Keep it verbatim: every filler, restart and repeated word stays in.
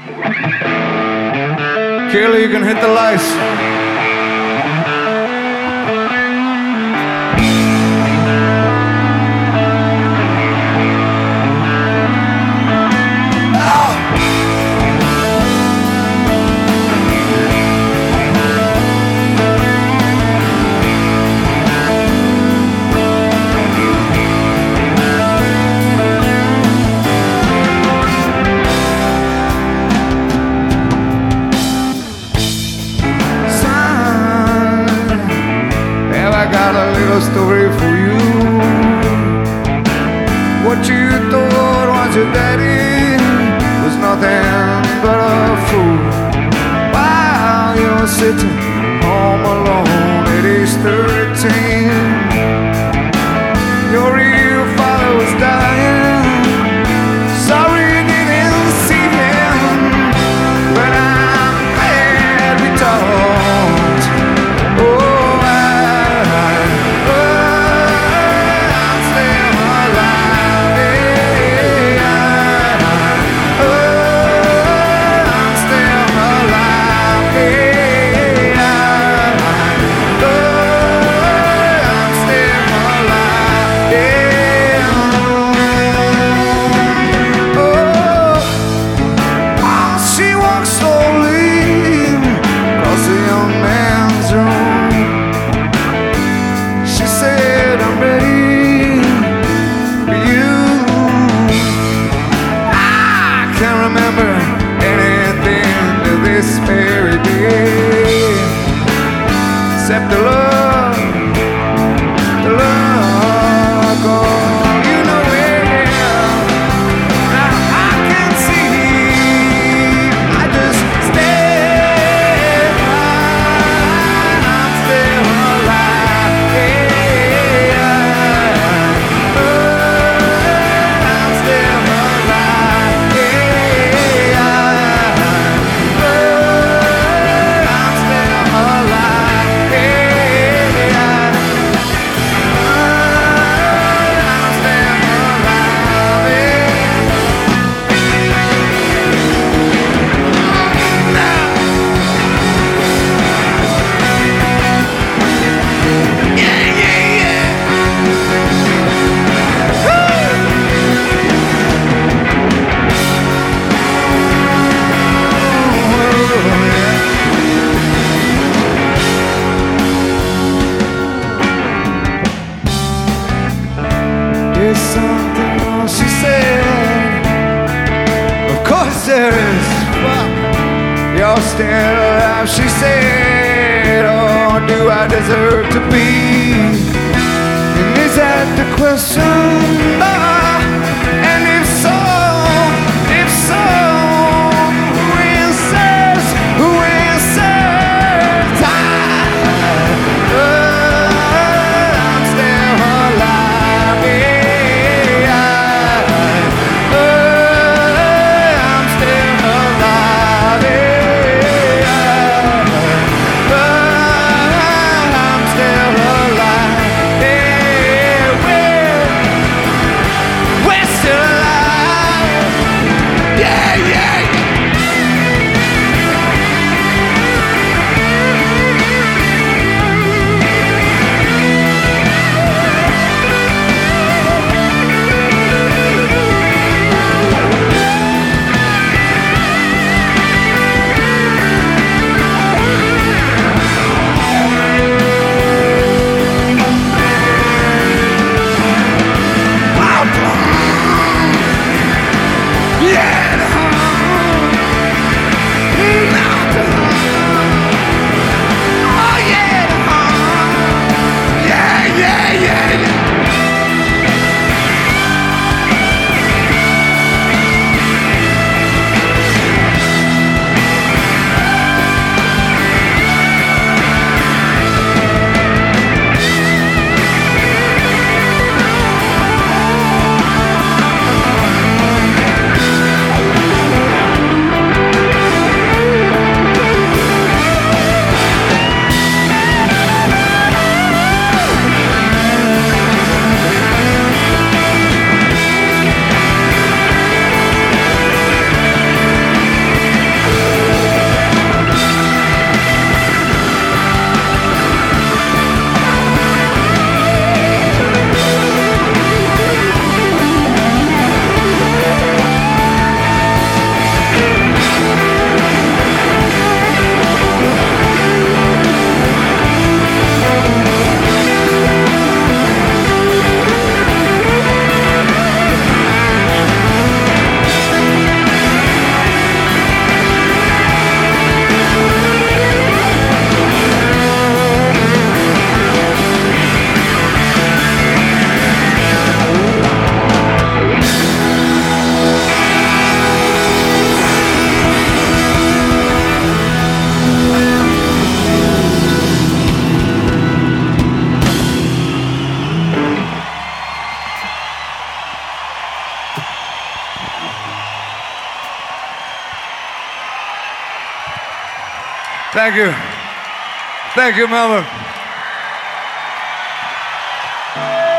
Kelly, you can hit the lights. Story for you. What you thought was your daddy was nothing but a fool. While you're sitting home alone at age thirteen, your real father was dying. Sorry you didn't see him, but I'm glad we talked. Oh, except the love, the love gone. You know where I, I can see. I just stay alive. I'm still alive. Yeah. I'm still alive. Yeah. I'm still alive. There's something more she said. Of course there is. Fuck. You're still alive, she said. Oh, do I deserve to be? And is that the question? Oh, and if so, if so, who answers? Who answers? I, oh, I'm still alive. Yeah. I'm still alive. I'm still alive. Thank you. Thank you, Melvin.